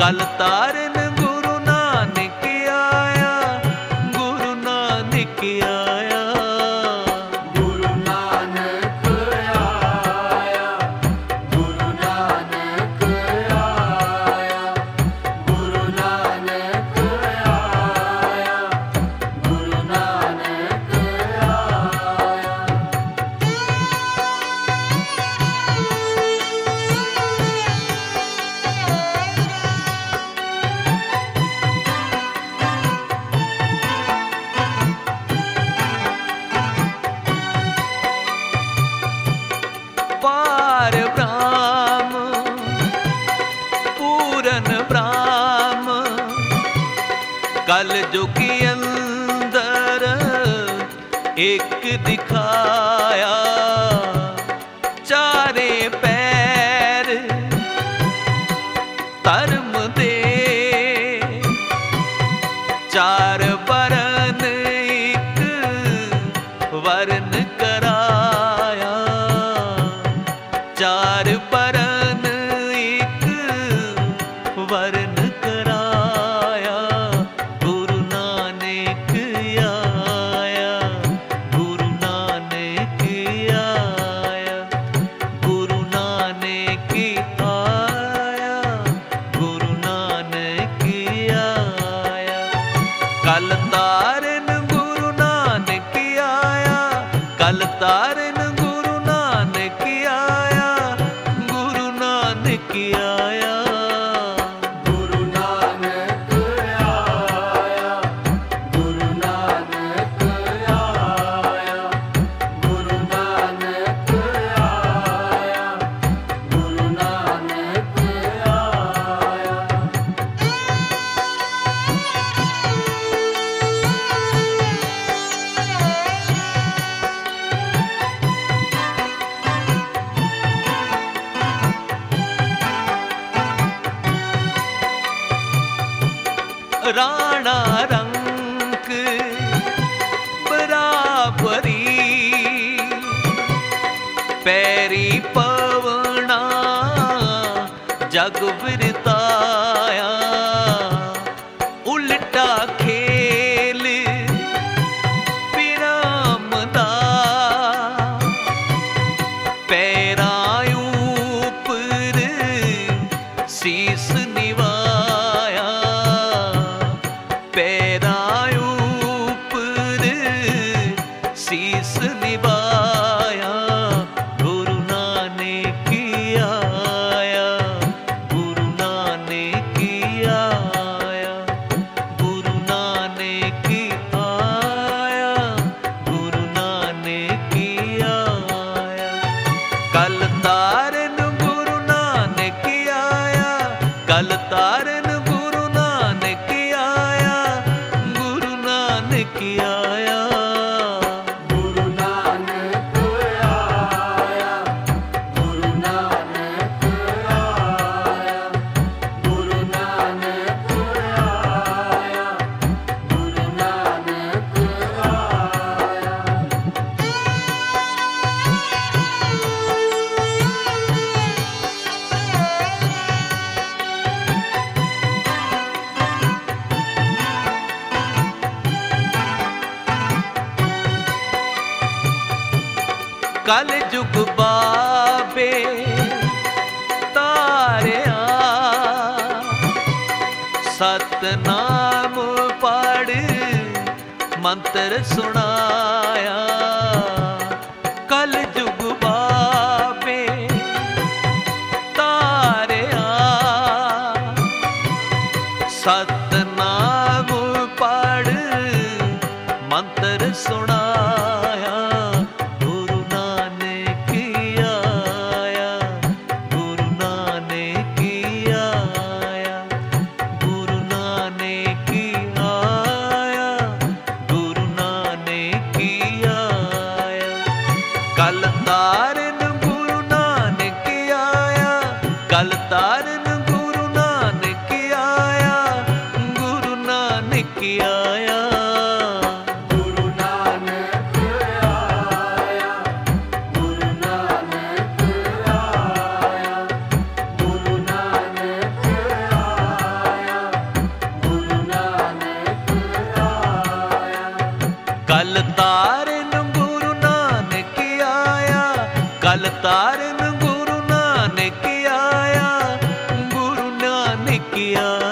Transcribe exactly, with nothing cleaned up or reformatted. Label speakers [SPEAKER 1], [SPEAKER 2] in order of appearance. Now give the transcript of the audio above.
[SPEAKER 1] कल तारन गुरु नानक आया, गुरु नानक आया।
[SPEAKER 2] गुरु नानक आया, गुरु नानक आया, गुरु नानक आया, गुरु नानक आया।
[SPEAKER 1] पार ब्रह्म पूरन ब्रह्म, कल युग के अंदर एक दिखाया। चारे पैर धर्म दे, चार वरन एक वरन कराया। चार वरन एक वरन कराया। गुरु नानक आया, गुरु नानक आया, गुरु नानक आया, गुरु नानक आया। कल तारन गुरु नानक आया, कल तारन गुरु नानक आया, गुरु नानक आया।
[SPEAKER 2] गुरु नानक आया, गुरु नानक आया, गुरु नानक आया, गुरु नानक आया।
[SPEAKER 1] राणा रंक बराबरी, पैरी पवना जग बिरताया। उल्टा खेल विराम दा, पैरां ऊपर शीस निवाया। पैरां ऊपर शीस निवाया। गुरु नानक आया, गुरु नानक आया, गुरु नानक आया, गुरु नानक आया। कल तारन गुरु नानक आया, कल तारन गुरु नानक आया, गुरु नानक आया।
[SPEAKER 2] गुरु नानक आया, गुरु नानक आया, गुरु नानक आया, गुरु नानक आया।
[SPEAKER 1] कल युग बाबे तारिया, सतनाम पढ़ मंत्र सुनाया। कल युग बाबे तारिया, सतनाम पढ़ मंत्र सुनाया। गुरु नानक आया, गुरु नानक आया, गुरु नानक आया, गुरु नानक आया। कल तारन गुरु नानक आया, कल तारन गुरु नानक आया, गुरु नानक आया।
[SPEAKER 2] गुरु नानक
[SPEAKER 1] कल तारन गुरु नानक आया, कल तारन गुरु नानक आया, गुरु नानक आया।